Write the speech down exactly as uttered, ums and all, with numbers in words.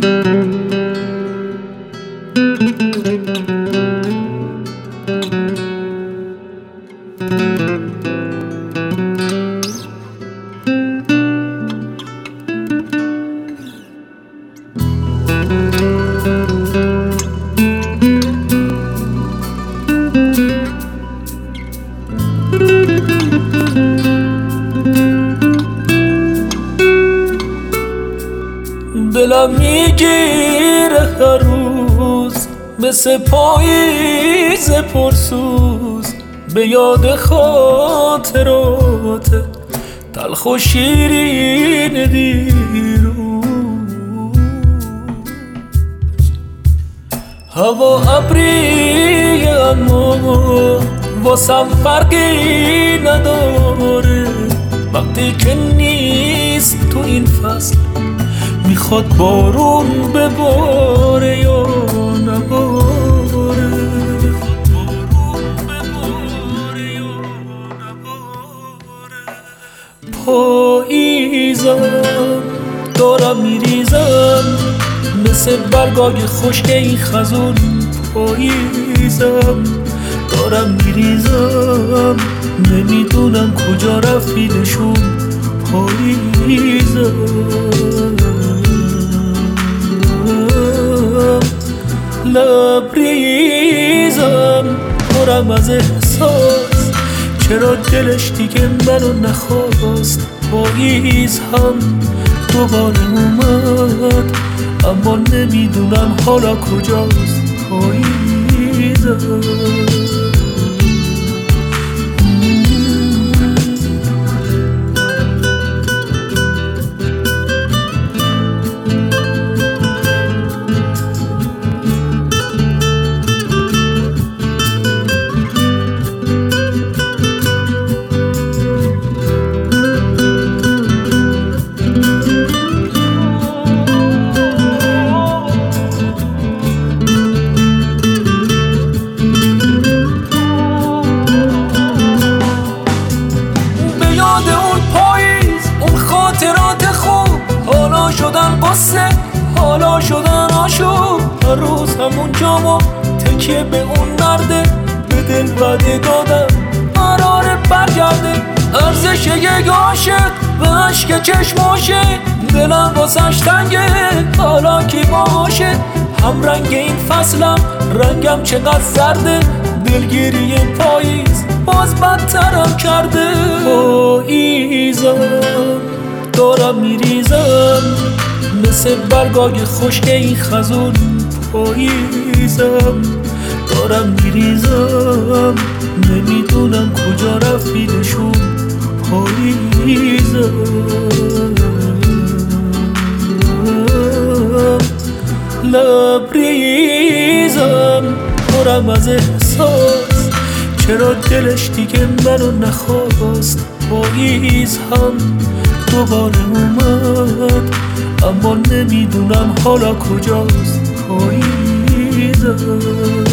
دلم میگیره هر روز مثل پاییز پرسوز به یاد خاطرات تلخ و شیرین دیروز. هوا ابری اما واسم فرقی نداره وقتی که نیست تو این فصل میخواد بارون بباره یا نباره. پاییزم دارم میریزم مثل برگای خشک این خزون. پاییزم دارم میریزم نمیدونم کجا رفتیدشون. پاییزم لبریزم پرم از احساس چرا دلش دیگه منو نخواست. پاییز هم دوباره اومد اما نمیدونم حالا کجاست. پاییزم شدن قصه حالا شدن آشوب. هر روز همون جامو تکیه به اون نرده به دل وعده دادم قراره برگرده. ارزش یک عاشق به عشق چشماشه دلم واسش تنگه حالا کی باشه. هم رنگ این فصلم رنگم چقدر زرده دلگیری پاییز باز بدترم کرده. پاییزم دارم میریزم مثل برگای خشک این خزون. پاییزم دارم میریزم نمیدونم کجا رفتیدشون. پاییزم لبریزم پرم از احساس چرا دلش دیگه منو نخواست. پاییز هم دوباره اومد اما نمیدونم حالا کجاست. پاییزم